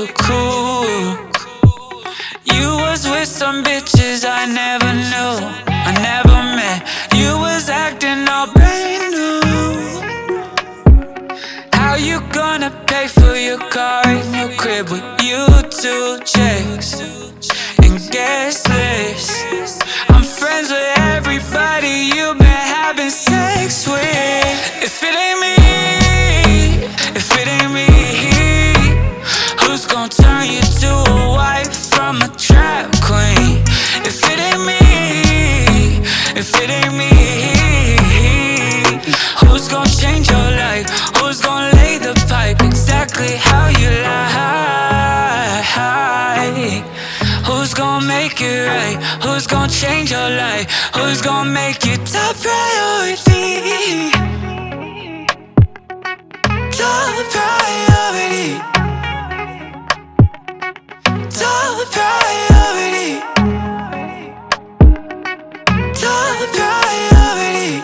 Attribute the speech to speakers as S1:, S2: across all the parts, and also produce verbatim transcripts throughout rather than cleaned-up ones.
S1: were cool. You was with some bitches I never knew, I never met. You was acting all brand new. How you gonna pay for your car and your crib with you two checks and guest list? I'm friends with everybody you've been having sex with. If it ain't me, if it ain't me, who's gonna turn you to a wife from a trap queen? If it ain't me, if it ain't me, who's gonna change your life? Who's gonna lay the pipe exactly how you like? Who's gonna make it right? Who's gonna change your life? Who's gonna make you top priority? Top priority. Top priority. Top priority.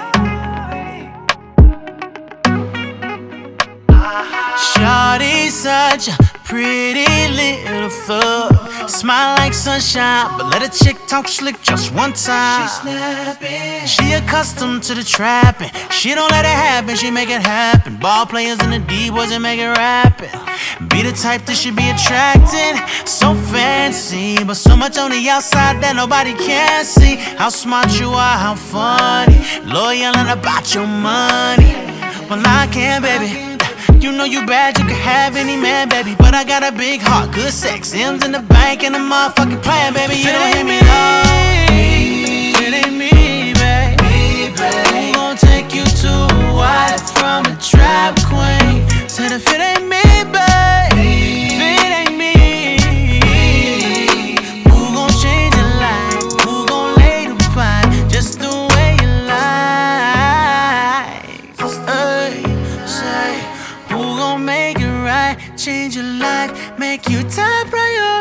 S2: Shawty's such a pretty little thug. Smile like sunshine, but let a chick talk slick just one time. She snapping. She accustomed to the trapping. She don't let it happen, she make it happen. Ball players in the D-boys and make it rapping. Be the type that should be attracted. So fancy, but so much on the outside that nobody can see. How smart you are, how funny. Loyal and about your money. Well, I can, baby. You know you bad, you can have any man, baby. But I got a big heart, good sex, M's in the bank, and a motherfucking plan, baby. You don't hear me, no. It ain't me, babe. Who gon' take you to a wife from a trap queen? Said if it ain't me, babe. If it ain't me, who gon' change your life? Who gon' lay the pipe just the way you like? Hey, say. Who gon' make it right, change your life, make you top priority?